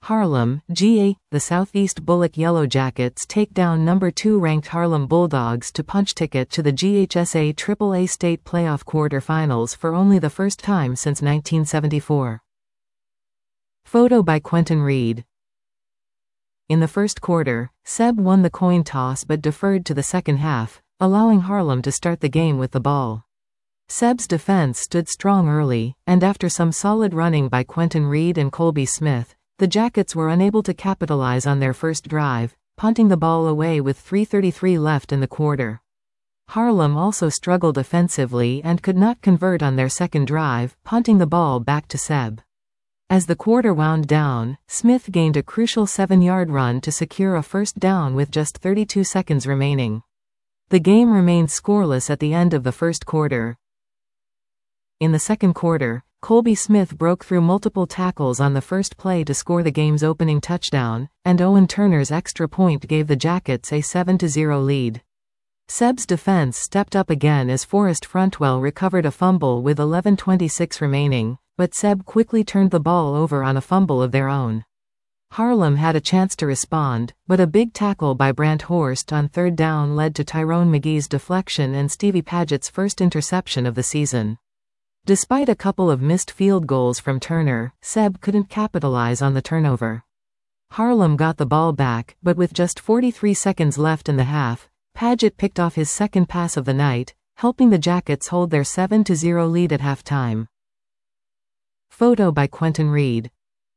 Harlem, GA. The Southeast Bullock Yellow Jackets take down number 2 ranked Harlem Bulldogs to punch ticket to the GHSA AAA State Playoff quarterfinals for only the first time since 1974. Photo by Quentin Reed. In the first quarter, Seb won the coin toss but deferred to the second half, allowing Harlem to start the game with the ball. Seb's defense stood strong early, and after some solid running by Quentin Reed and Colby Smith, the Jackets were unable to capitalize on their first drive, punting the ball away with 3:33 left in the quarter. Harlem also struggled offensively and could not convert on their second drive, punting the ball back to Seb. As the quarter wound down, Smith gained a crucial 7-yard run to secure a first down with just 32 seconds remaining. The game remained scoreless at the end of the first quarter. In the second quarter, Colby Smith broke through multiple tackles on the first play to score the game's opening touchdown, and Owen Turner's extra point gave the Jackets a 7-0 lead. Seb's defense stepped up again as Forrest Frontwell recovered a fumble with 11:26 remaining, but Seb quickly turned the ball over on a fumble of their own. Harlem had a chance to respond, but a big tackle by Brant Horst on third down led to Tyrone McGee's deflection and Stevie Padgett's first interception of the season. Despite a couple of missed field goals from Turner, Seb couldn't capitalize on the turnover. Harlem got the ball back, but with just 43 seconds left in the half, Padgett picked off his second pass of the night, helping the Jackets hold their 7-0 lead at halftime. Photo by Quentin Reed.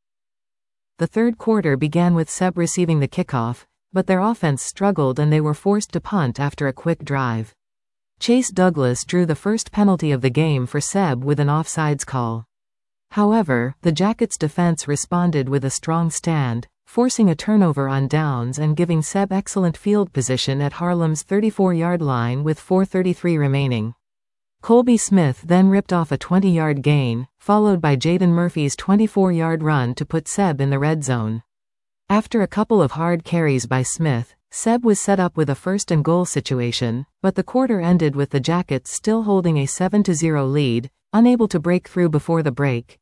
The third quarter began with Seb receiving the kickoff, but their offense struggled and they were forced to punt after a quick drive. Chase Douglas drew the first penalty of the game for Seb with an offsides call. However, the Jackets' defense responded with a strong stand, forcing a turnover on downs and giving Seb excellent field position at Harlem's 34-yard line with 4:33 remaining. Colby Smith then ripped off a 20-yard gain, followed by Jaden Murphy's 24-yard run to put Seb in the red zone. After a couple of hard carries by Smith, Seb was set up with a first-and-goal situation, but the quarter ended with the Jackets still holding a 7-0 lead, unable to break through before the break.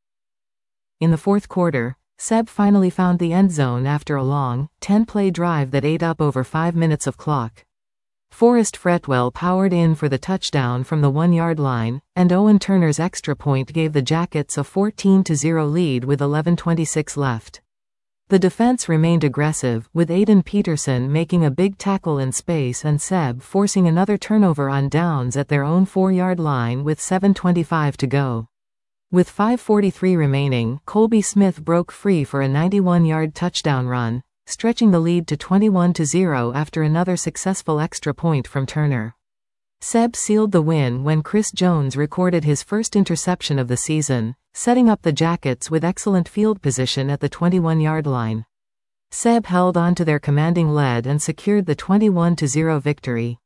In the fourth quarter, Seb finally found the end zone after a long, 10-play drive that ate up over 5 minutes of clock. Forrest Fretwell powered in for the touchdown from the 1-yard line, and Owen Turner's extra point gave the Jackets a 14-0 lead with 11:26 left. The defense remained aggressive, with Aiden Peterson making a big tackle in space and Seb forcing another turnover on downs at their own 4-yard line with 7:25 to go. With 5:43 remaining, Colby Smith broke free for a 91-yard touchdown run, stretching the lead to 21-0 after another successful extra point from Turner. Seb sealed the win when Chris Jones recorded his first interception of the season, setting up the Jackets with excellent field position at the 21-yard line. Seb held on to their commanding lead and secured the 21-0 victory.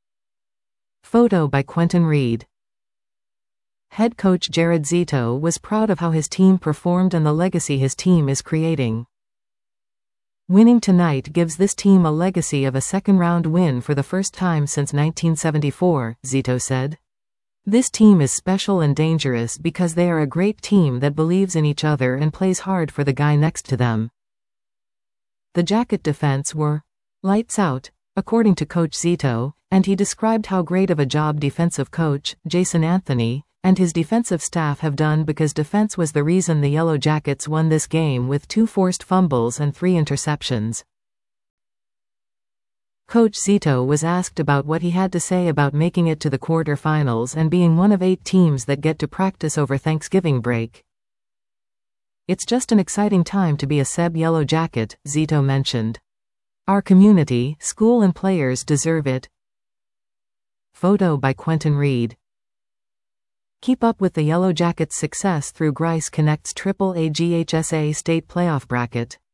Photo by Quentin Reed. Head coach Jared Zito was proud of how his team performed and the legacy his team is creating. Winning tonight gives this team a legacy of a second-round win for the first time since 1974, Zito said. This team is special and dangerous because they are a great team that believes in each other and plays hard for the guy next to them. The Jacket defense were lights out, according to Coach Zito, and he described how great of a job defensive coach, Jason Anthony, and his defensive staff have done because defense was the reason the Yellow Jackets won this game with 2 forced fumbles and 3 interceptions. Coach Zito was asked about what he had to say about making it to the quarterfinals and being one of 8 teams that get to practice over Thanksgiving break. It's just an exciting time to be a Seb Yellow Jacket, Zito mentioned. Our community, school and players deserve it. Photo by Quentin Reed. Keep up with the Yellow Jackets' success through Grice Connect's AAA GHSA State Playoff Bracket.